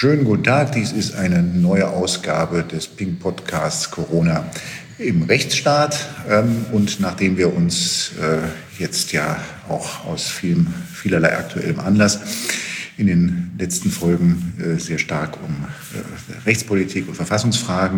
Schönen guten Tag, dies ist eine neue Ausgabe des Pink Podcasts Corona im Rechtsstaat. Und nachdem wir uns jetzt ja auch aus vielerlei aktuellem Anlass in den letzten Folgen sehr stark um Rechtspolitik und Verfassungsfragen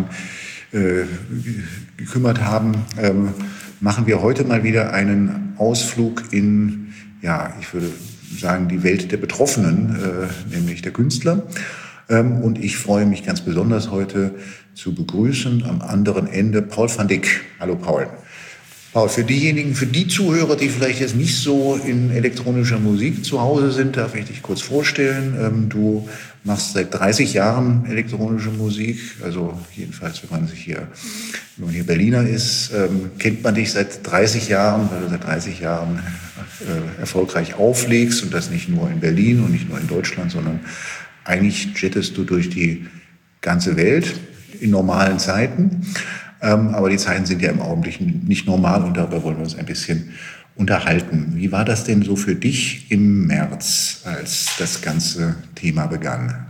gekümmert haben, machen wir heute mal wieder einen Ausflug in, ja, ich würde sagen, die Welt der Betroffenen, nämlich der Künstler. Und ich freue mich ganz besonders heute zu begrüßen am anderen Ende Paul van Dyck. Hallo Paul. Paul, für die Zuhörer, die vielleicht jetzt nicht so in elektronischer Musik zu Hause sind, darf ich dich kurz vorstellen. Du machst seit 30 Jahren elektronische Musik, also jedenfalls, wenn man hier Berliner ist, kennt man dich seit 30 Jahren, weil du seit 30 Jahren erfolgreich auflegst und das nicht nur in Berlin und nicht nur in Deutschland, sondern eigentlich jettest du durch die ganze Welt in normalen Zeiten. Aber die Zeiten sind ja im Augenblick nicht normal und darüber wollen wir uns ein bisschen unterhalten. Wie war das denn so für dich im März, als das ganze Thema begann?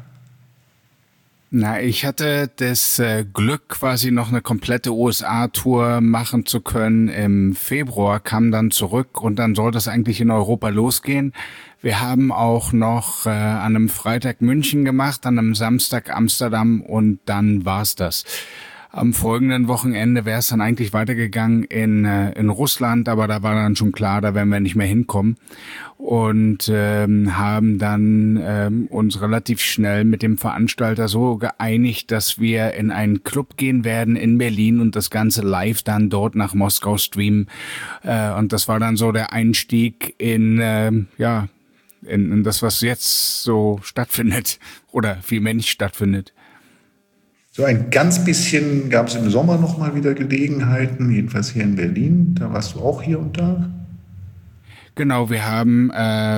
Na, ich hatte das Glück, quasi noch eine komplette USA-Tour machen zu können. Im Februar kam dann zurück und dann sollte es eigentlich in Europa losgehen. Wir haben auch noch an einem Freitag München gemacht, an einem Samstag Amsterdam und dann war's das. Am folgenden Wochenende wäre es dann eigentlich weitergegangen in Russland, aber da war dann schon klar, da werden wir nicht mehr hinkommen und haben dann uns relativ schnell mit dem Veranstalter so geeinigt, dass wir in einen Club gehen werden in Berlin und das Ganze live dann dort nach Moskau streamen. Und das war dann so der Einstieg in das, was jetzt so stattfindet oder vielmehr nicht stattfindet. So ein ganz bisschen gab es im Sommer noch mal wieder Gelegenheiten, jedenfalls hier in Berlin. Da warst du auch hier und da. Genau, wir haben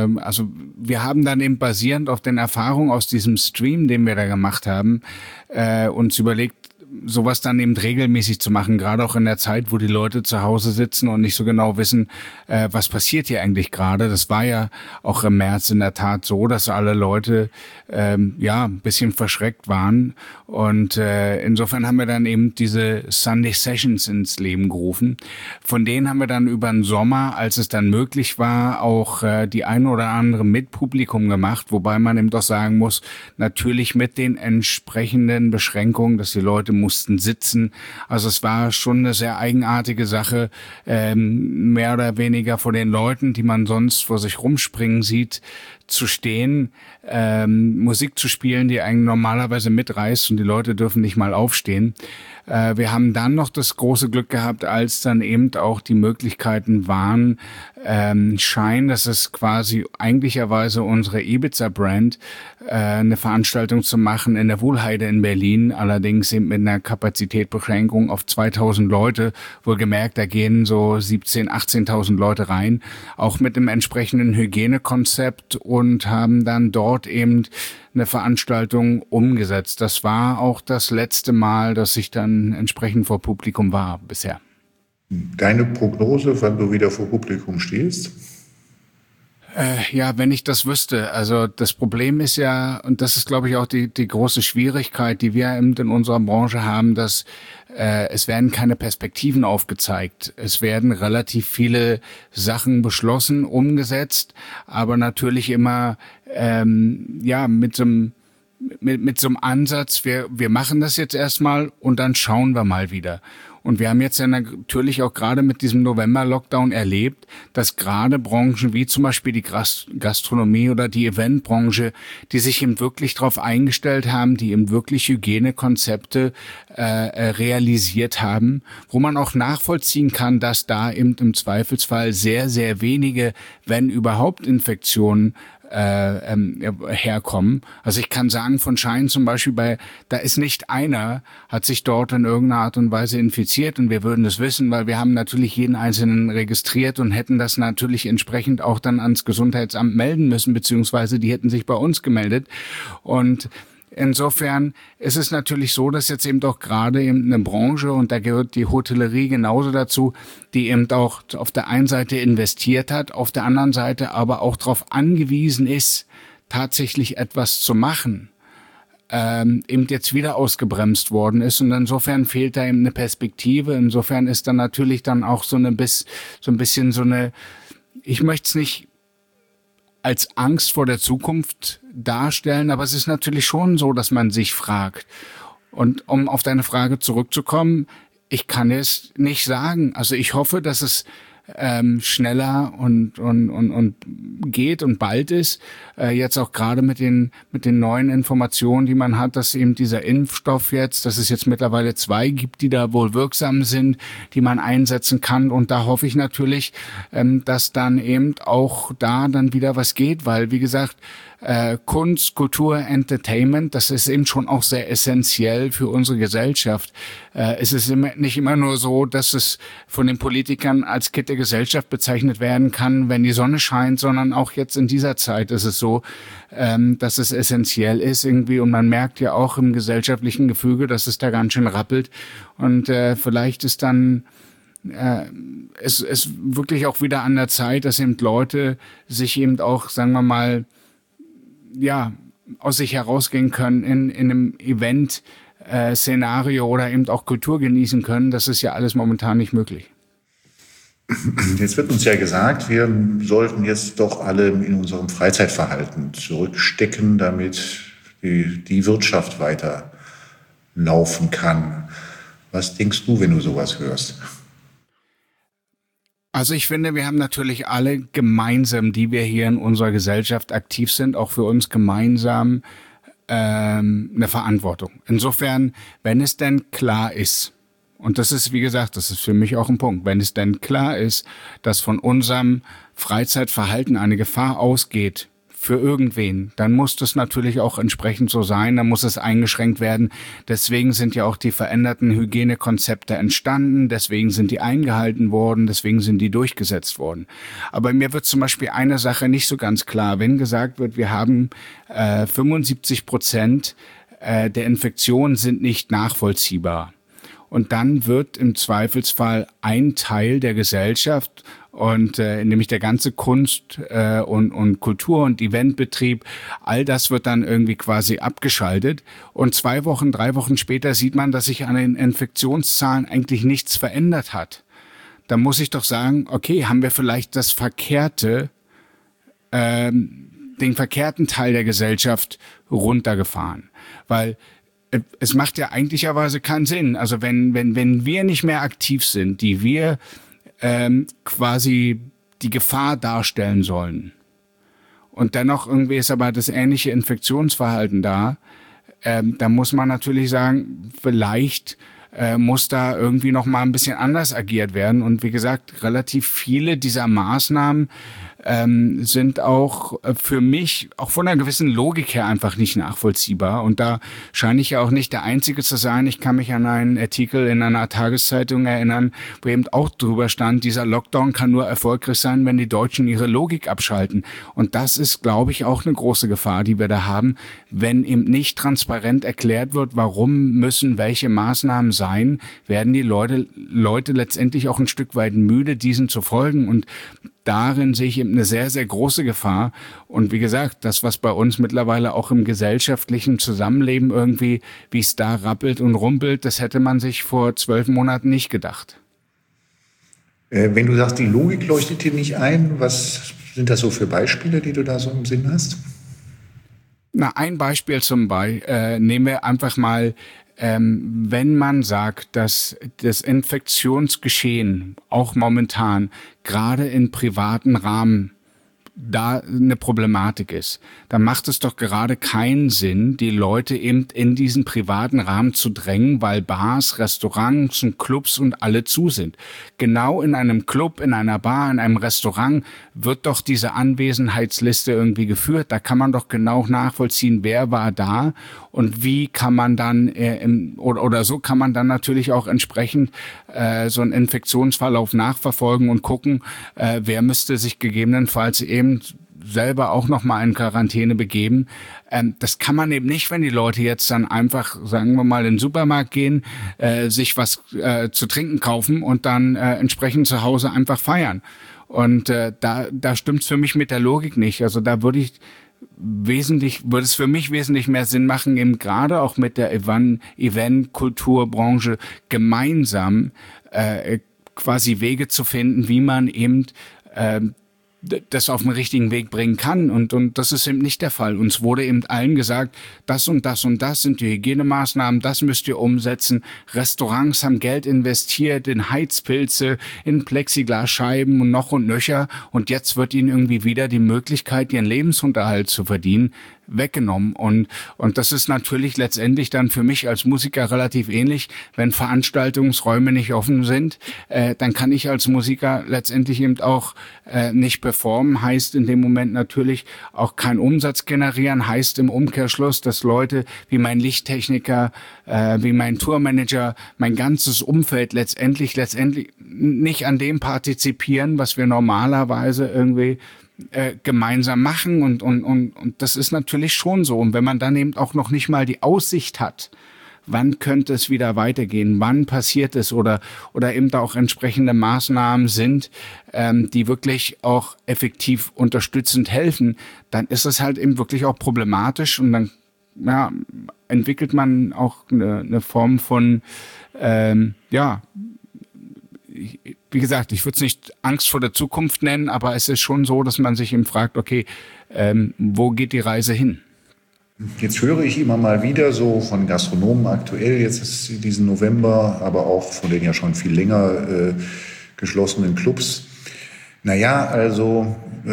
dann eben basierend auf den Erfahrungen aus diesem Stream, den wir da gemacht haben, uns überlegt, sowas dann eben regelmäßig zu machen, gerade auch in der Zeit, wo die Leute zu Hause sitzen und nicht so genau wissen, was passiert hier eigentlich gerade. Das war ja auch im März in der Tat so, dass alle Leute ein bisschen verschreckt waren und insofern haben wir dann eben diese Sunday Sessions ins Leben gerufen. Von denen haben wir dann über den Sommer, als es dann möglich war, auch die eine oder andere mit Publikum gemacht, wobei man eben doch sagen muss, natürlich mit den entsprechenden Beschränkungen, dass die Leute mussten sitzen. Also es war schon eine sehr eigenartige Sache, mehr oder weniger vor den Leuten, die man sonst vor sich rumspringen sieht, zu stehen, Musik zu spielen, die einen normalerweise mitreißt und die Leute dürfen nicht mal aufstehen. Wir haben dann noch das große Glück gehabt, als dann eben auch die Möglichkeiten waren, Shine, das ist quasi eigentlicherweise unsere Ibiza-Brand, eine Veranstaltung zu machen in der Wohlheide in Berlin, allerdings eben mit einer Kapazitätsbeschränkung auf 2000 Leute. Wohlgemerkt, da gehen so 17.000, 18.000 Leute rein, auch mit dem entsprechenden Hygienekonzept und haben dann dort eben eine Veranstaltung umgesetzt. Das war auch das letzte Mal, dass ich dann entsprechend vor Publikum war bisher. Deine Prognose, wann du wieder vor Publikum stehst? Wenn ich das wüsste. Also das Problem ist ja, und das ist, glaube ich, auch die große Schwierigkeit, die wir eben in unserer Branche haben, dass es werden keine Perspektiven aufgezeigt. Es werden relativ viele Sachen beschlossen, umgesetzt, aber natürlich immer mit so einem Ansatz, wir machen das jetzt erstmal und dann schauen wir mal wieder. Und wir haben jetzt ja natürlich auch gerade mit diesem November-Lockdown erlebt, dass gerade Branchen wie zum Beispiel die Gastronomie oder die Eventbranche, die sich eben wirklich darauf eingestellt haben, die eben wirklich Hygienekonzepte realisiert haben, wo man auch nachvollziehen kann, dass da eben im Zweifelsfall sehr, sehr wenige, wenn überhaupt, Infektionen herkommen. Also ich kann sagen, von Shine zum Beispiel, da ist nicht einer, hat sich dort in irgendeiner Art und Weise infiziert und wir würden das wissen, weil wir haben natürlich jeden Einzelnen registriert und hätten das natürlich entsprechend auch dann ans Gesundheitsamt melden müssen, beziehungsweise die hätten sich bei uns gemeldet. Und insofern ist es natürlich so, dass jetzt eben doch gerade eben eine Branche, und da gehört die Hotellerie genauso dazu, die eben auch auf der einen Seite investiert hat, auf der anderen Seite aber auch darauf angewiesen ist, tatsächlich etwas zu machen. eben jetzt wieder ausgebremst worden ist. Und insofern fehlt da eben eine Perspektive. Insofern ist dann natürlich dann auch so ein bisschen so eine, ich möchte es nicht als Angst vor der Zukunft darstellen, aber es ist natürlich schon so, dass man sich fragt. Und um auf deine Frage zurückzukommen, ich kann es nicht sagen. Also ich hoffe, dass es schneller und geht und bald ist. Jetzt auch gerade mit den neuen Informationen, die man hat, dass eben dieser Impfstoff jetzt, dass es jetzt mittlerweile 2 gibt, die da wohl wirksam sind, die man einsetzen kann. Und da hoffe ich natürlich, dass dann eben auch da dann wieder was geht, weil, wie gesagt, Kunst, Kultur, Entertainment, das ist eben schon auch sehr essentiell für unsere Gesellschaft. Es ist nicht immer nur so, dass es von den Politikern als Kitt der Gesellschaft bezeichnet werden kann, wenn die Sonne scheint, sondern auch jetzt in dieser Zeit ist es so, dass es essentiell ist irgendwie, und man merkt ja auch im gesellschaftlichen Gefüge, dass es da ganz schön rappelt, und vielleicht ist dann es wirklich auch wieder an der Zeit, dass eben Leute sich eben auch, sagen wir mal, ja, aus sich herausgehen können in einem Event-Szenario oder eben auch Kultur genießen können. Das ist ja alles momentan nicht möglich. Jetzt wird uns ja gesagt, wir sollten jetzt doch alle in unserem Freizeitverhalten zurückstecken, damit die Wirtschaft weiter laufen kann. Was denkst du, wenn du sowas hörst? Also ich finde, wir haben natürlich alle gemeinsam, die wir hier in unserer Gesellschaft aktiv sind, auch für uns gemeinsam eine Verantwortung. Insofern, wenn es denn klar ist, und das ist, wie gesagt, das ist für mich auch ein Punkt, wenn es denn klar ist, dass von unserem Freizeitverhalten eine Gefahr ausgeht für irgendwen, dann muss das natürlich auch entsprechend so sein, dann muss es eingeschränkt werden. Deswegen sind ja auch die veränderten Hygienekonzepte entstanden, deswegen sind die eingehalten worden, deswegen sind die durchgesetzt worden. Aber mir wird zum Beispiel eine Sache nicht so ganz klar, wenn gesagt wird, wir haben 75% der Infektionen sind nicht nachvollziehbar. Und dann wird im Zweifelsfall ein Teil der Gesellschaft und nämlich der ganze Kunst- und Kultur- und Eventbetrieb, all das wird dann irgendwie quasi abgeschaltet. Und 2 Wochen, 3 Wochen später sieht man, dass sich an den Infektionszahlen eigentlich nichts verändert hat. Da muss ich doch sagen, okay, haben wir vielleicht den verkehrten Teil der Gesellschaft runtergefahren. Weil es macht ja eigentlicherweise keinen Sinn. Also wenn wir nicht mehr aktiv sind, die wir quasi die Gefahr darstellen sollen, und dennoch irgendwie ist aber das ähnliche Infektionsverhalten da, da muss man natürlich sagen, vielleicht muss da irgendwie noch mal ein bisschen anders agiert werden. Und wie gesagt, relativ viele dieser Maßnahmen sind auch für mich auch von einer gewissen Logik her einfach nicht nachvollziehbar. Und da scheine ich ja auch nicht der Einzige zu sein. Ich kann mich an einen Artikel in einer Tageszeitung erinnern, wo eben auch drüber stand, dieser Lockdown kann nur erfolgreich sein, wenn die Deutschen ihre Logik abschalten. Und das ist, glaube ich, auch eine große Gefahr, die wir da haben, wenn eben nicht transparent erklärt wird, warum müssen welche Maßnahmen sein, werden die Leute letztendlich auch ein Stück weit müde, diesen zu folgen. Und darin sehe ich eben eine sehr, sehr große Gefahr. Und wie gesagt, das, was bei uns mittlerweile auch im gesellschaftlichen Zusammenleben irgendwie, wie es da rappelt und rumpelt, das hätte man sich vor 12 Monaten nicht gedacht. Wenn du sagst, die Logik leuchtet dir nicht ein, was sind das so für Beispiele, die du da so im Sinn hast? Na, ein Beispiel nehmen wir einfach mal, wenn man sagt, dass das Infektionsgeschehen auch momentan gerade in privaten Rahmen da eine Problematik ist, dann macht es doch gerade keinen Sinn, die Leute eben in diesen privaten Rahmen zu drängen, weil Bars, Restaurants und Clubs und alle zu sind. Genau in einem Club, in einer Bar, in einem Restaurant wird doch diese Anwesenheitsliste irgendwie geführt. Da kann man doch genau nachvollziehen, wer war da und wie kann man dann oder so kann man dann natürlich auch entsprechend so einen Infektionsverlauf nachverfolgen und gucken, wer müsste sich gegebenenfalls eben selber auch noch mal in Quarantäne begeben. Das kann man eben nicht, wenn die Leute jetzt dann einfach, sagen wir mal, in den Supermarkt gehen, sich was zu trinken kaufen und dann entsprechend zu Hause einfach feiern. Und da stimmt's für mich mit der Logik nicht. Also da würde ich würde es für mich wesentlich mehr Sinn machen, eben gerade auch mit der Event-Kulturbranche gemeinsam quasi Wege zu finden, wie man eben das auf den richtigen Weg bringen kann. Und das ist eben nicht der Fall. Uns wurde eben allen gesagt, das und das und das sind die Hygienemaßnahmen, das müsst ihr umsetzen. Restaurants haben Geld investiert in Heizpilze, in Plexiglasscheiben und nöcher. Und jetzt wird ihnen irgendwie wieder die Möglichkeit, ihren Lebensunterhalt zu verdienen, weggenommen. Und das ist natürlich letztendlich dann für mich als Musiker relativ ähnlich. Wenn Veranstaltungsräume nicht offen sind, dann kann ich als Musiker letztendlich eben auch nicht performen. Heißt in dem Moment natürlich auch keinen Umsatz generieren. Heißt im Umkehrschluss, dass Leute wie mein Lichttechniker, wie mein Tourmanager, mein ganzes Umfeld letztendlich nicht an dem partizipieren, was wir normalerweise irgendwie gemeinsam machen und das ist natürlich schon so. Und wenn man dann eben auch noch nicht mal die Aussicht hat, wann könnte es wieder weitergehen, wann passiert es oder eben da auch entsprechende Maßnahmen sind, die wirklich auch effektiv unterstützend helfen, dann ist es halt eben wirklich auch problematisch und dann entwickelt man auch eine Form von wie gesagt, ich würde es nicht Angst vor der Zukunft nennen, aber es ist schon so, dass man sich eben fragt, okay, wo geht die Reise hin? Jetzt höre ich immer mal wieder so von Gastronomen aktuell, jetzt ist diesen November, aber auch von den ja schon viel länger geschlossenen Clubs. Naja, also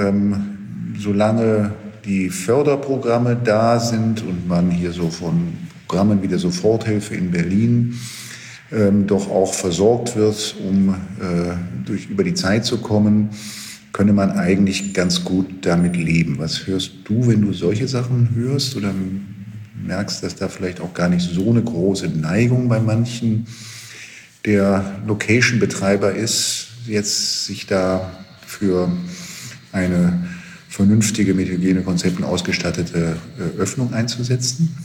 solange die Förderprogramme da sind und man hier so von Programmen wie der Soforthilfe in Berlin doch auch versorgt wird, um über die Zeit zu kommen, könne man eigentlich ganz gut damit leben. Was hörst du, wenn du solche Sachen hörst oder merkst, dass da vielleicht auch gar nicht so eine große Neigung bei manchen der Location-Betreiber ist, jetzt sich da für eine vernünftige, mit Hygienekonzepten ausgestattete Öffnung einzusetzen?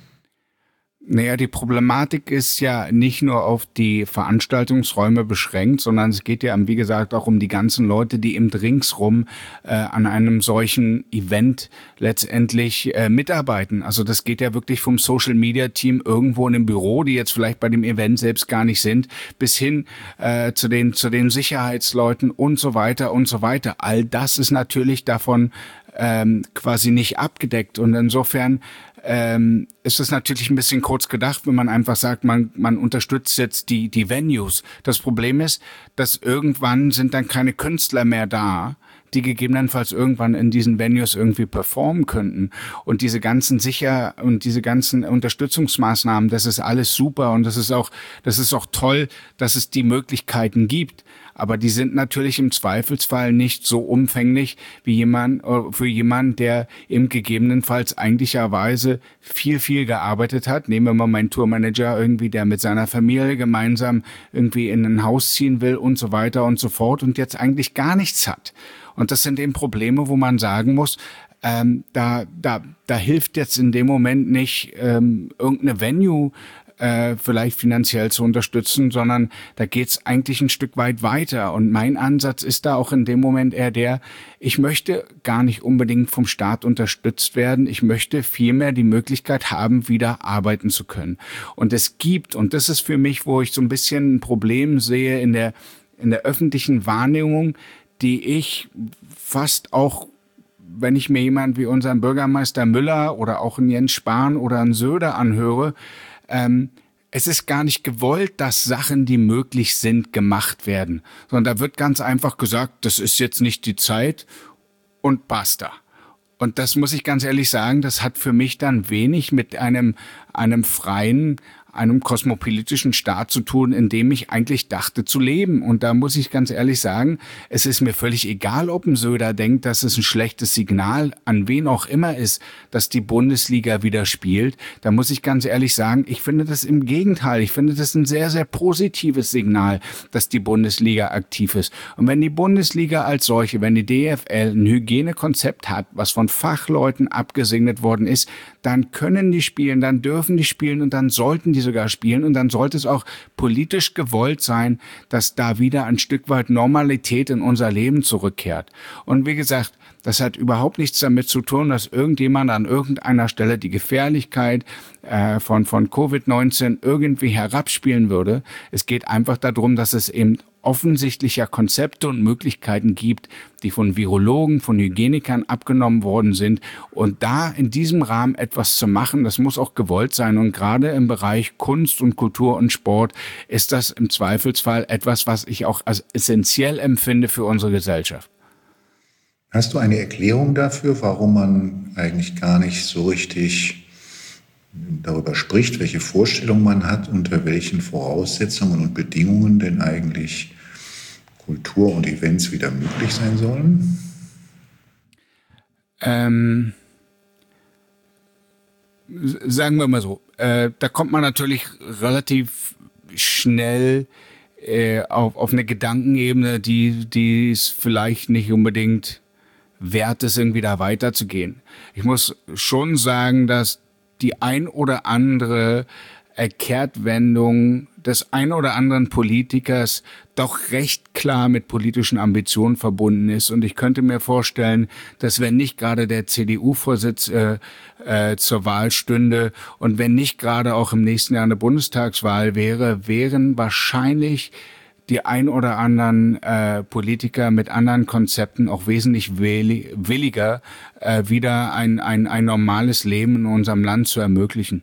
Naja, die Problematik ist ja nicht nur auf die Veranstaltungsräume beschränkt, sondern es geht ja, wie gesagt, auch um die ganzen Leute, die eben ringsrum an einem solchen Event letztendlich mitarbeiten. Also das geht ja wirklich vom Social-Media-Team irgendwo in einem Büro, die jetzt vielleicht bei dem Event selbst gar nicht sind, bis hin zu den Sicherheitsleuten und so weiter und so weiter. All das ist natürlich davon quasi nicht abgedeckt und insofern ist es natürlich ein bisschen kurz gedacht, wenn man einfach sagt, man unterstützt jetzt die Venues. Das Problem ist, dass irgendwann sind dann keine Künstler mehr da, die gegebenenfalls irgendwann in diesen Venues irgendwie performen könnten. Und diese ganzen diese ganzen Unterstützungsmaßnahmen, das ist alles super und das ist auch toll, dass es die Möglichkeiten gibt. Aber die sind natürlich im Zweifelsfall nicht so umfänglich wie für jemanden, der eben gegebenenfalls eigentlicherweise viel gearbeitet hat. Nehmen wir mal meinen Tourmanager irgendwie, der mit seiner Familie gemeinsam irgendwie in ein Haus ziehen will und so weiter und so fort und jetzt eigentlich gar nichts hat. Und das sind eben Probleme, wo man sagen muss, da hilft jetzt in dem Moment nicht irgendeine Venue vielleicht finanziell zu unterstützen, sondern da geht's eigentlich ein Stück weit weiter. Und mein Ansatz ist da auch in dem Moment eher ich möchte gar nicht unbedingt vom Staat unterstützt werden. Ich möchte vielmehr die Möglichkeit haben, wieder arbeiten zu können. Und es gibt, und das ist für mich, wo ich so ein bisschen ein Problem sehe in der öffentlichen Wahrnehmung, die ich fast auch, wenn ich mir jemanden wie unseren Bürgermeister Müller oder auch einen Jens Spahn oder einen Söder anhöre, es ist gar nicht gewollt, dass Sachen, die möglich sind, gemacht werden. Sondern da wird ganz einfach gesagt, das ist jetzt nicht die Zeit und basta. Und das muss ich ganz ehrlich sagen, das hat für mich dann wenig mit einem freien, einem kosmopolitischen Staat zu tun, in dem ich eigentlich dachte zu leben. Und da muss ich ganz ehrlich sagen, es ist mir völlig egal, ob ein Söder denkt, dass es ein schlechtes Signal an wen auch immer ist, dass die Bundesliga wieder spielt. Da muss ich ganz ehrlich sagen, ich finde das im Gegenteil. Ich finde das ein sehr, sehr positives Signal, dass die Bundesliga aktiv ist. Und wenn die Bundesliga als solche, wenn die DFL ein Hygienekonzept hat, was von Fachleuten abgesegnet worden ist, dann können die spielen, dann dürfen die spielen und dann sollten die sogar spielen und dann sollte es auch politisch gewollt sein, dass da wieder ein Stück weit Normalität in unser Leben zurückkehrt. Und wie gesagt, Das hat überhaupt nichts damit zu tun, dass irgendjemand an irgendeiner Stelle die Gefährlichkeit von Covid-19 irgendwie herabspielen würde. Es geht einfach darum, dass es eben offensichtlicher Konzepte und Möglichkeiten gibt, die von Virologen, von Hygienikern abgenommen worden sind. Und da in diesem Rahmen etwas zu machen, das muss auch gewollt sein. Und gerade im Bereich Kunst und Kultur und Sport ist das im Zweifelsfall etwas, was ich auch als essentiell empfinde für unsere Gesellschaft. Hast du eine Erklärung dafür, warum man eigentlich gar nicht so richtig darüber spricht, welche Vorstellungen man hat, unter welchen Voraussetzungen und Bedingungen denn eigentlich Kultur und Events wieder möglich sein sollen? Sagen wir mal so, da kommt man natürlich relativ schnell auf eine Gedankenebene, die es vielleicht nicht unbedingt wert ist, irgendwie da weiterzugehen. Ich muss schon sagen, dass die ein oder andere Kehrtwendung des ein oder anderen Politikers doch recht klar mit politischen Ambitionen verbunden ist. Und ich könnte mir vorstellen, dass wenn nicht gerade der CDU-Vorsitz zur Wahl stünde und wenn nicht gerade auch im nächsten Jahr eine Bundestagswahl wäre, wären wahrscheinlich die ein oder anderen Politiker mit anderen Konzepten auch wesentlich williger, wieder ein normales Leben in unserem Land zu ermöglichen.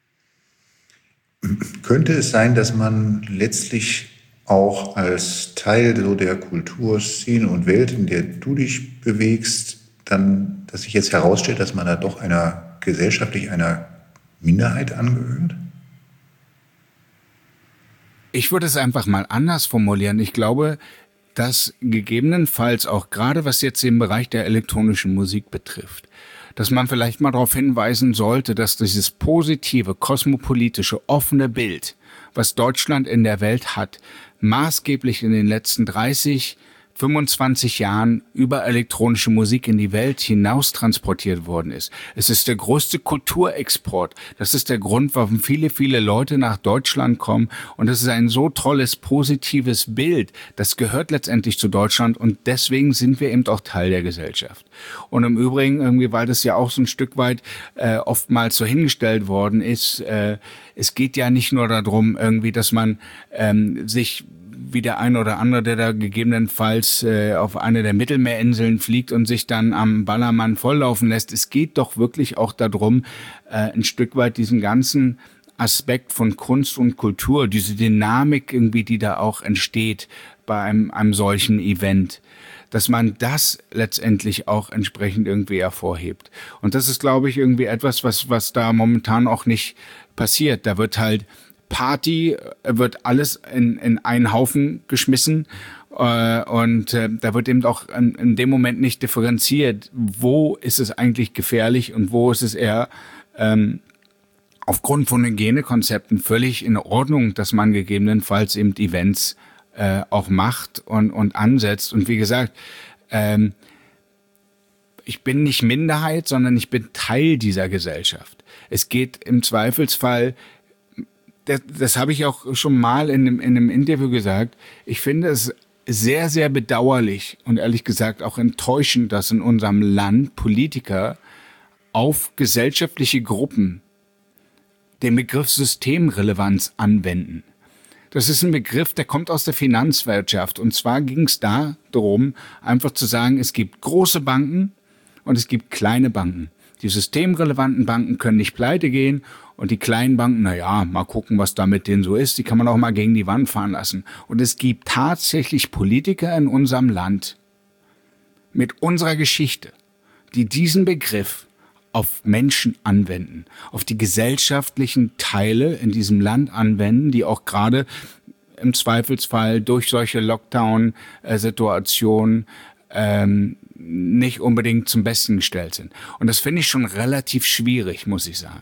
Könnte es sein, dass man letztlich auch als Teil so der Kulturszene und Welt, in der du dich bewegst, dann, dass sich jetzt herausstellt, dass man da doch gesellschaftlich einer Minderheit angehört? Ich würde es einfach mal anders formulieren. Ich glaube, dass gegebenenfalls auch gerade was jetzt den Bereich der elektronischen Musik betrifft, dass man vielleicht mal darauf hinweisen sollte, dass dieses positive, kosmopolitische, offene Bild, was Deutschland in der Welt hat, maßgeblich in den letzten 30, 25 Jahren über elektronische Musik in die Welt hinaus transportiert worden ist. Es ist der größte Kulturexport. Das ist der Grund, warum viele, viele Leute nach Deutschland kommen. Und es ist ein so tolles, positives Bild. Das gehört letztendlich zu Deutschland und deswegen sind wir eben auch Teil der Gesellschaft. Und im Übrigen, irgendwie, weil das ja auch so ein Stück weit oftmals so hingestellt worden ist, es geht ja nicht nur darum, irgendwie, dass man sich wie der ein oder andere, der da gegebenenfalls auf eine der Mittelmeerinseln fliegt und sich dann am Ballermann volllaufen lässt. Es geht doch wirklich auch darum, ein Stück weit diesen ganzen Aspekt von Kunst und Kultur, diese Dynamik irgendwie, die da auch entsteht bei einem solchen Event, dass man das letztendlich auch entsprechend irgendwie hervorhebt. Und das ist, glaube ich, irgendwie etwas, was da momentan auch nicht passiert. Da wird halt Party, wird alles in einen Haufen geschmissen und da wird eben auch in dem Moment nicht differenziert, wo ist es eigentlich gefährlich und wo ist es eher aufgrund von Hygienekonzepten völlig in Ordnung, dass man gegebenenfalls eben Events auch macht und ansetzt. Und wie gesagt, ich bin nicht Minderheit, sondern ich bin Teil dieser Gesellschaft. Es geht im Zweifelsfall, das habe ich auch schon mal in einem Interview gesagt, ich finde es sehr, sehr bedauerlich und ehrlich gesagt auch enttäuschend, dass in unserem Land Politiker auf gesellschaftliche Gruppen den Begriff Systemrelevanz anwenden. Das ist ein Begriff, der kommt aus der Finanzwirtschaft. Und zwar ging es da darum, einfach zu sagen, es gibt große Banken und es gibt kleine Banken. Die systemrelevanten Banken können nicht pleite gehen und die kleinen Banken, naja, mal gucken, was da mit denen so ist. Die kann man auch mal gegen die Wand fahren lassen. Und es gibt tatsächlich Politiker in unserem Land mit unserer Geschichte, die diesen Begriff auf Menschen anwenden, auf die gesellschaftlichen Teile in diesem Land anwenden, die auch gerade im Zweifelsfall durch solche Lockdown-Situationen nicht unbedingt zum Besten gestellt sind. Und das finde ich schon relativ schwierig, muss ich sagen.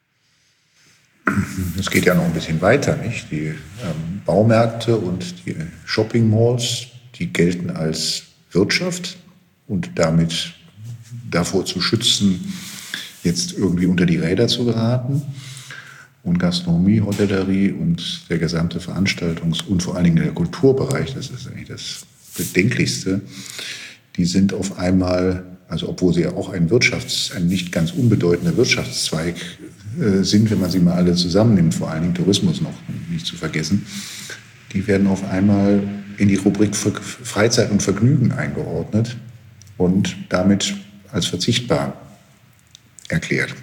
Es geht ja noch ein bisschen weiter, nicht? Die Baumärkte und die Shopping-Malls, die gelten als Wirtschaft und damit davor zu schützen, jetzt irgendwie unter die Räder zu geraten. Und Gastronomie, Hotellerie und der gesamte Veranstaltungs- und vor allen Dingen der Kulturbereich, das ist eigentlich das Bedenklichste, die sind auf einmal also obwohl sie ja auch ein nicht ganz unbedeutender Wirtschaftszweig sind, wenn man sie mal alle zusammennimmt, vor allen Dingen Tourismus noch nicht zu vergessen, die werden auf einmal in die Rubrik Freizeit und Vergnügen eingeordnet und damit als verzichtbar erklärt.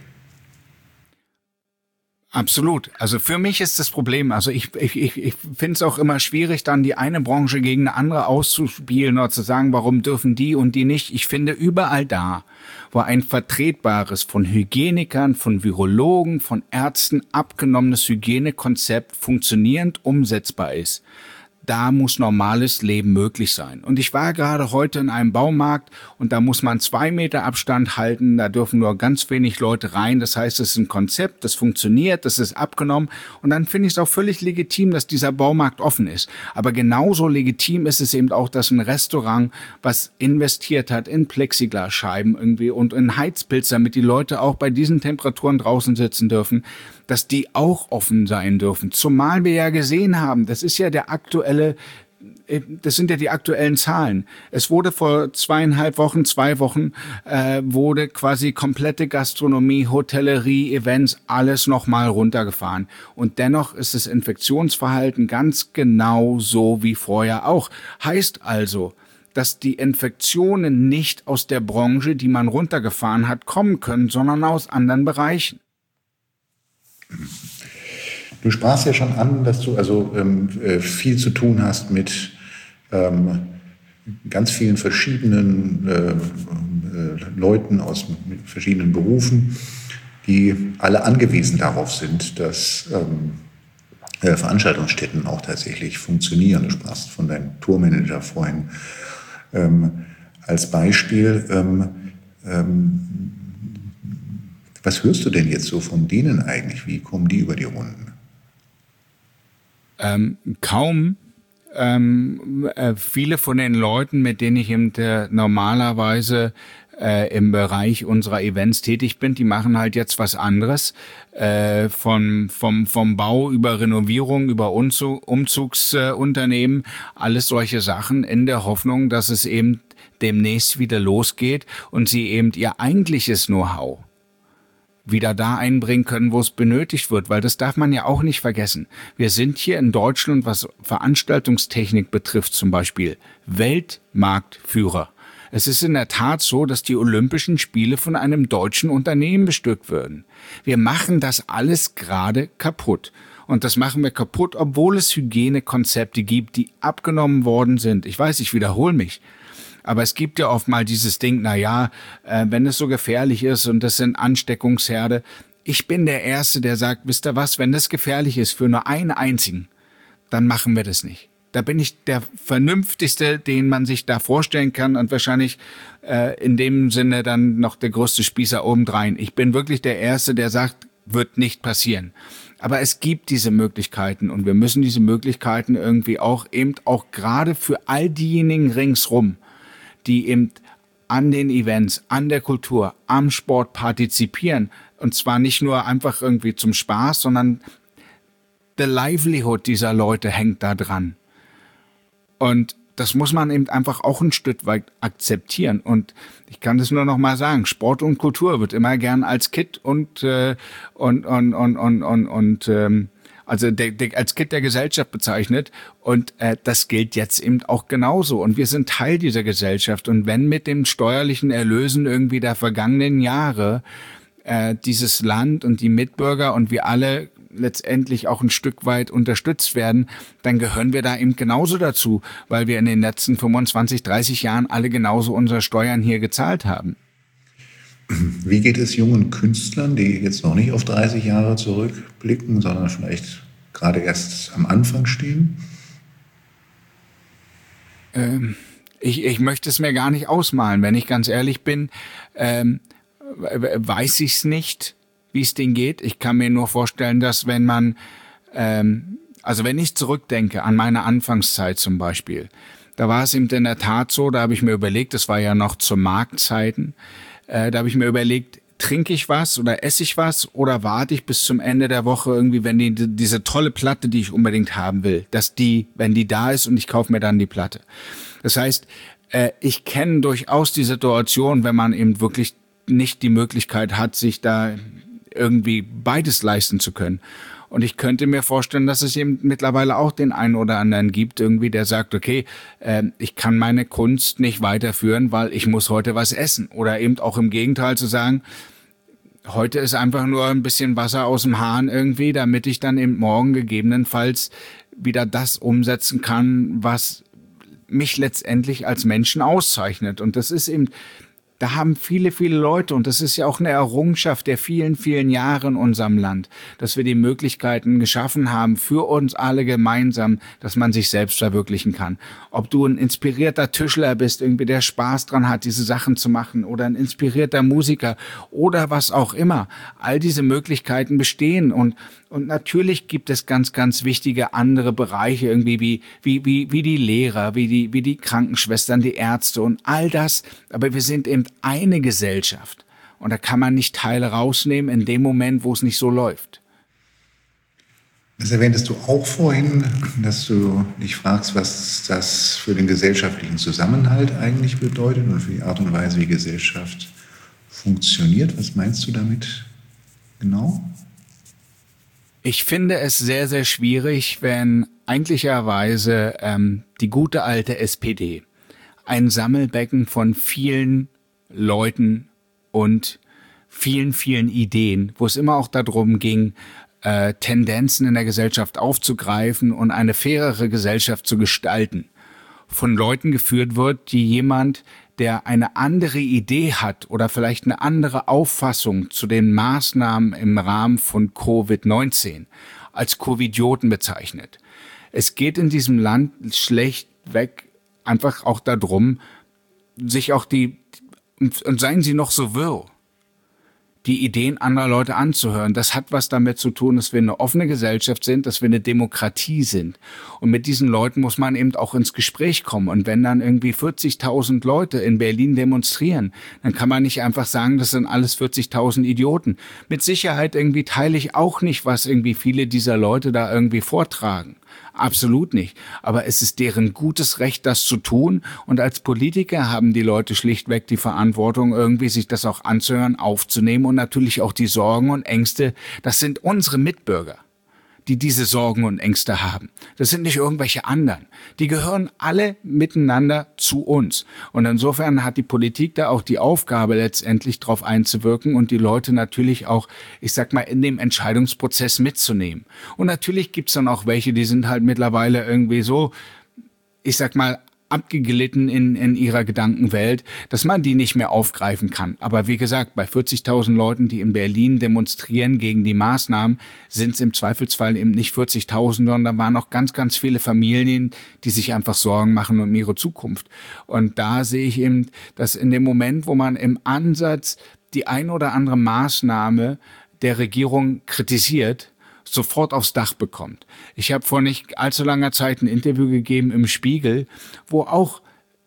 Absolut. Also für mich ist das Problem, also ich finde es auch immer schwierig, dann die eine Branche gegen eine andere auszuspielen oder zu sagen, warum dürfen die und die nicht. Ich finde überall da, wo ein vertretbares, von Hygienikern, von Virologen, von Ärzten abgenommenes Hygienekonzept funktionierend umsetzbar ist, da muss normales Leben möglich sein. Und ich war gerade heute in einem Baumarkt und da muss man 2 Meter Abstand halten, da dürfen nur ganz wenig Leute rein. Das heißt, es ist ein Konzept, das funktioniert, das ist abgenommen. Und dann finde ich es auch völlig legitim, dass dieser Baumarkt offen ist. Aber genauso legitim ist es eben auch, dass ein Restaurant, was investiert hat in Plexiglasscheiben irgendwie und in Heizpilz, damit die Leute auch bei diesen Temperaturen draußen sitzen dürfen, dass die auch offen sein dürfen. Zumal wir ja gesehen haben, das sind ja die aktuellen Zahlen. Es wurde vor 2 Wochen, wurde quasi komplette Gastronomie, Hotellerie, Events, alles nochmal runtergefahren. Und dennoch ist das Infektionsverhalten ganz genau so wie vorher auch. Heißt also, dass die Infektionen nicht aus der Branche, die man runtergefahren hat, kommen können, sondern aus anderen Bereichen. Du sprachst ja schon an, dass du viel zu tun hast mit ganz vielen verschiedenen Leuten aus verschiedenen Berufen, die alle angewiesen darauf sind, dass Veranstaltungsstätten auch tatsächlich funktionieren. Du sprachst von deinem Tourmanager vorhin als Beispiel. Was hörst du denn jetzt so von denen eigentlich? Wie kommen die über die Runden? Kaum. Viele von den Leuten, mit denen ich eben normalerweise im Bereich unserer Events tätig bin, die machen halt jetzt was anderes. Vom Bau über Renovierung, über Umzugsunternehmen, alles solche Sachen in der Hoffnung, dass es eben demnächst wieder losgeht und sie eben ihr eigentliches Know-how wieder da einbringen können, wo es benötigt wird, weil das darf man ja auch nicht vergessen. Wir sind hier in Deutschland, was Veranstaltungstechnik betrifft zum Beispiel, Weltmarktführer. Es ist in der Tat so, dass die Olympischen Spiele von einem deutschen Unternehmen bestückt würden. Wir machen das alles gerade kaputt. Und das machen wir kaputt, obwohl es Hygienekonzepte gibt, die abgenommen worden sind. Ich weiß, ich wiederhole mich. Aber es gibt ja oft mal dieses Ding, wenn es so gefährlich ist und das sind Ansteckungsherde. Ich bin der Erste, der sagt, wisst ihr was, wenn das gefährlich ist für nur einen einzigen, dann machen wir das nicht. Da bin ich der Vernünftigste, den man sich da vorstellen kann und wahrscheinlich in dem Sinne dann noch der größte Spießer obendrein. Ich bin wirklich der Erste, der sagt, wird nicht passieren. Aber es gibt diese Möglichkeiten und wir müssen diese Möglichkeiten irgendwie auch gerade für all diejenigen ringsrum, die eben an den Events, an der Kultur, am Sport partizipieren. Und zwar nicht nur einfach irgendwie zum Spaß, sondern the livelihood dieser Leute hängt da dran. Und das muss man eben einfach auch ein Stück weit akzeptieren. Und ich kann das nur noch mal sagen, Sport und Kultur wird immer gern als Kit als Kit der Gesellschaft bezeichnet und das gilt jetzt eben auch genauso und wir sind Teil dieser Gesellschaft und wenn mit den steuerlichen Erlösen irgendwie der vergangenen Jahre dieses Land und die Mitbürger und wir alle letztendlich auch ein Stück weit unterstützt werden, dann gehören wir da eben genauso dazu, weil wir in den letzten 25, 30 Jahren alle genauso unsere Steuern hier gezahlt haben. Wie geht es jungen Künstlern, die jetzt noch nicht auf 30 Jahre zurückblicken, sondern vielleicht gerade erst am Anfang stehen? Ich möchte es mir gar nicht ausmalen. Wenn ich ganz ehrlich bin, weiß ich es nicht, wie es denen geht. Ich kann mir nur vorstellen, dass wenn man, wenn ich zurückdenke an meine Anfangszeit zum Beispiel, da war es eben in der Tat so, da habe ich mir überlegt, das war ja noch zu Marktzeiten, da habe ich mir überlegt, trinke ich was oder esse ich was oder warte ich bis zum Ende der Woche irgendwie, wenn diese tolle Platte, die ich unbedingt haben will, wenn die da ist und ich kaufe mir dann die Platte. Das heißt, Ich kenne durchaus die Situation, wenn man eben wirklich nicht die Möglichkeit hat, sich da irgendwie beides leisten zu können. Und ich könnte mir vorstellen, dass es eben mittlerweile auch den einen oder anderen gibt, irgendwie, der sagt, okay, ich kann meine Kunst nicht weiterführen, weil ich muss heute was essen. Oder eben auch im Gegenteil zu sagen, heute ist einfach nur ein bisschen Wasser aus dem Hahn irgendwie, damit ich dann eben morgen gegebenenfalls wieder das umsetzen kann, was mich letztendlich als Menschen auszeichnet. Und das ist eben, da haben viele, viele Leute, und das ist ja auch eine Errungenschaft der vielen, vielen Jahre in unserem Land, dass wir die Möglichkeiten geschaffen haben, für uns alle gemeinsam, dass man sich selbst verwirklichen kann. Ob du ein inspirierter Tischler bist, irgendwie der Spaß dran hat, diese Sachen zu machen, oder ein inspirierter Musiker oder was auch immer. All diese Möglichkeiten bestehen, und natürlich gibt es ganz, ganz wichtige andere Bereiche, irgendwie wie die Lehrer, wie die Krankenschwestern, die Ärzte und all das. Aber wir sind eben eine Gesellschaft. Und da kann man nicht Teile rausnehmen in dem Moment, wo es nicht so läuft. Das erwähntest du auch vorhin, dass du dich fragst, was das für den gesellschaftlichen Zusammenhalt eigentlich bedeutet und für die Art und Weise, wie Gesellschaft funktioniert. Was meinst du damit genau? Ich finde es sehr, sehr schwierig, wenn eigentlicherweise die gute alte SPD ein Sammelbecken von vielen Leuten und vielen, vielen Ideen, wo es immer auch darum ging, Tendenzen in der Gesellschaft aufzugreifen und eine fairere Gesellschaft zu gestalten, von Leuten geführt wird, die jemand, der eine andere Idee hat oder vielleicht eine andere Auffassung zu den Maßnahmen im Rahmen von Covid-19 als Covidioten bezeichnet. Es geht in diesem Land schlechtweg einfach auch darum, sich auch und seien sie noch so wirr, die Ideen anderer Leute anzuhören. Das hat was damit zu tun, dass wir eine offene Gesellschaft sind, dass wir eine Demokratie sind. Und mit diesen Leuten muss man eben auch ins Gespräch kommen. Und wenn dann irgendwie 40.000 Leute in Berlin demonstrieren, dann kann man nicht einfach sagen, das sind alles 40.000 Idioten. Mit Sicherheit irgendwie teile ich auch nicht, was irgendwie viele dieser Leute da irgendwie vortragen. Absolut nicht. Aber es ist deren gutes Recht, das zu tun. Und als Politiker haben die Leute schlichtweg die Verantwortung, irgendwie sich das auch anzuhören, aufzunehmen und natürlich auch die Sorgen und Ängste. Das sind unsere Mitbürger, die diese Sorgen und Ängste haben. Das sind nicht irgendwelche anderen. Die gehören alle miteinander zu uns. Und insofern hat die Politik da auch die Aufgabe, letztendlich darauf einzuwirken und die Leute natürlich auch, ich sag mal, in dem Entscheidungsprozess mitzunehmen. Und natürlich gibt's dann auch welche, die sind halt mittlerweile irgendwie so, ich sag mal, abgeglitten in ihrer Gedankenwelt, dass man die nicht mehr aufgreifen kann. Aber wie gesagt, bei 40.000 Leuten, die in Berlin demonstrieren gegen die Maßnahmen, sind es im Zweifelsfall eben nicht 40.000, sondern da waren auch ganz, ganz viele Familien, die sich einfach Sorgen machen um ihre Zukunft. Und da sehe ich eben, dass in dem Moment, wo man im Ansatz die ein oder andere Maßnahme der Regierung kritisiert, sofort aufs Dach bekommt. Ich habe vor nicht allzu langer Zeit ein Interview gegeben im Spiegel, wo auch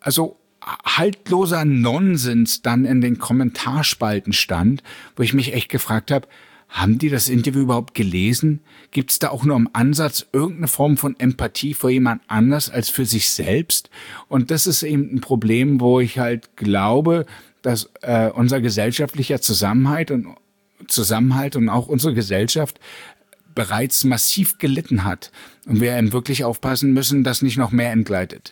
haltloser Nonsens dann in den Kommentarspalten stand, wo ich mich echt gefragt habe, haben die das Interview überhaupt gelesen? Gibt es da auch nur im Ansatz irgendeine Form von Empathie für jemand anders als für sich selbst? Und das ist eben ein Problem, wo ich halt glaube, dass unser gesellschaftlicher Zusammenhalt und auch unsere Gesellschaft bereits massiv gelitten hat und wir eben wirklich aufpassen müssen, dass nicht noch mehr entgleitet.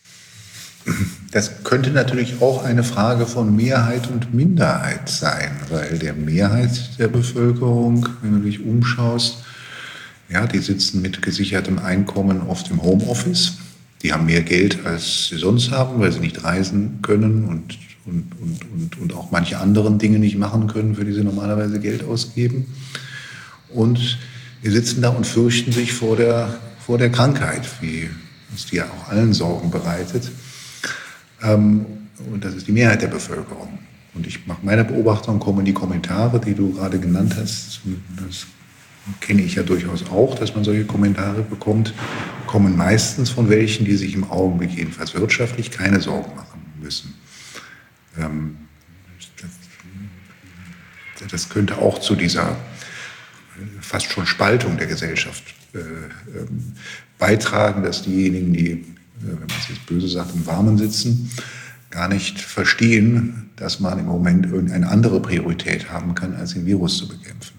Das könnte natürlich auch eine Frage von Mehrheit und Minderheit sein, weil der Mehrheit der Bevölkerung, wenn du dich umschaust, ja, die sitzen mit gesichertem Einkommen oft im Homeoffice. Die haben mehr Geld, als sie sonst haben, weil sie nicht reisen können und auch manche anderen Dinge nicht machen können, für die sie normalerweise Geld ausgeben. Und wir sitzen da und fürchten sich vor der Krankheit, wie uns die ja auch allen Sorgen bereitet. Und das ist die Mehrheit der Bevölkerung. Und ich mache meine Beobachtung, kommen die Kommentare, die du gerade genannt hast, das kenne ich ja durchaus auch, dass man solche Kommentare bekommt, kommen meistens von welchen, die sich im Augenblick jedenfalls wirtschaftlich keine Sorgen machen müssen. Das könnte auch zu dieser fast schon Spaltung der Gesellschaft beitragen, dass diejenigen, die wenn man es jetzt böse sagt, im Warmen sitzen, gar nicht verstehen, dass man im Moment irgendeine andere Priorität haben kann, als den Virus zu bekämpfen.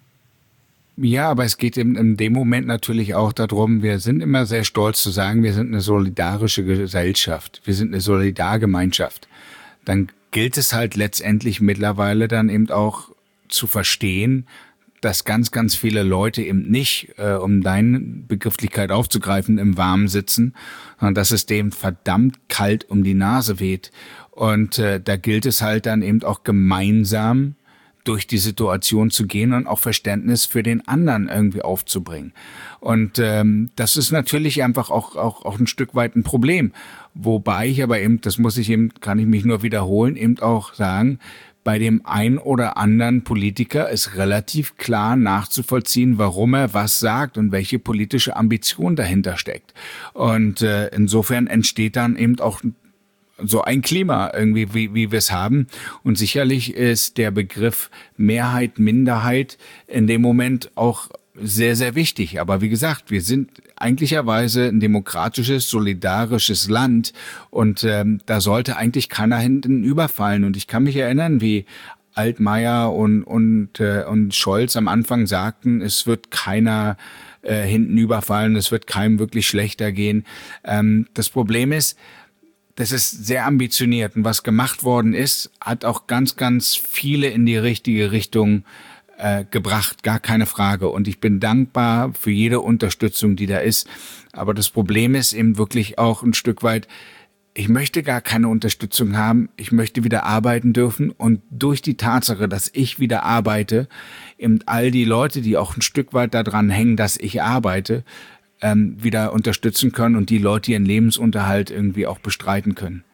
Ja, aber es geht in dem Moment natürlich auch darum, wir sind immer sehr stolz zu sagen, wir sind eine solidarische Gesellschaft, wir sind eine Solidargemeinschaft. Dann gilt es halt letztendlich mittlerweile dann eben auch zu verstehen, dass ganz, ganz viele Leute eben nicht, um deine Begrifflichkeit aufzugreifen, im Warmen sitzen, sondern dass es dem verdammt kalt um die Nase weht. Und da gilt es halt dann eben auch gemeinsam durch die Situation zu gehen und auch Verständnis für den anderen irgendwie aufzubringen. Und das ist natürlich einfach auch ein Stück weit ein Problem. Wobei ich aber eben, kann ich mich nur wiederholen, eben auch sagen, bei dem ein oder anderen Politiker ist relativ klar nachzuvollziehen, warum er was sagt und welche politische Ambition dahinter steckt. Und insofern entsteht dann eben auch so ein Klima irgendwie, wie wir es haben. Und sicherlich ist der Begriff Mehrheit, Minderheit in dem Moment auch sehr, sehr wichtig. Aber wie gesagt, wir sind eigentlicherweise ein demokratisches, solidarisches Land und da sollte eigentlich keiner hinten überfallen. Und ich kann mich erinnern, wie Altmaier und Scholz am Anfang sagten, es wird keiner hinten überfallen, es wird keinem wirklich schlechter gehen. Das Problem ist, das ist sehr ambitioniert und was gemacht worden ist, hat auch ganz, ganz viele in die richtige Richtung gebracht, gar keine Frage. Und ich bin dankbar für jede Unterstützung, die da ist. Aber das Problem ist eben wirklich auch ein Stück weit, ich möchte gar keine Unterstützung haben, ich möchte wieder arbeiten dürfen und durch die Tatsache, dass ich wieder arbeite, eben all die Leute, die auch ein Stück weit daran hängen, dass ich arbeite, wieder unterstützen können und die Leute ihren Lebensunterhalt irgendwie auch bestreiten können.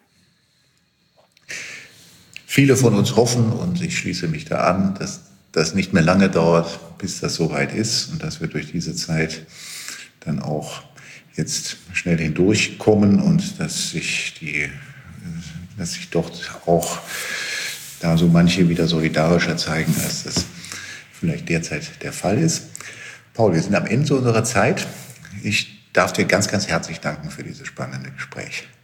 Viele von uns hoffen, und ich schließe mich da an, dass das nicht mehr lange dauert, bis das soweit ist und dass wir durch diese Zeit dann auch jetzt schnell hindurchkommen und dass sich dort auch da so manche wieder solidarischer zeigen, als das vielleicht derzeit der Fall ist. Paul, wir sind am Ende unserer Zeit. Ich darf dir ganz, ganz herzlich danken für dieses spannende Gespräch.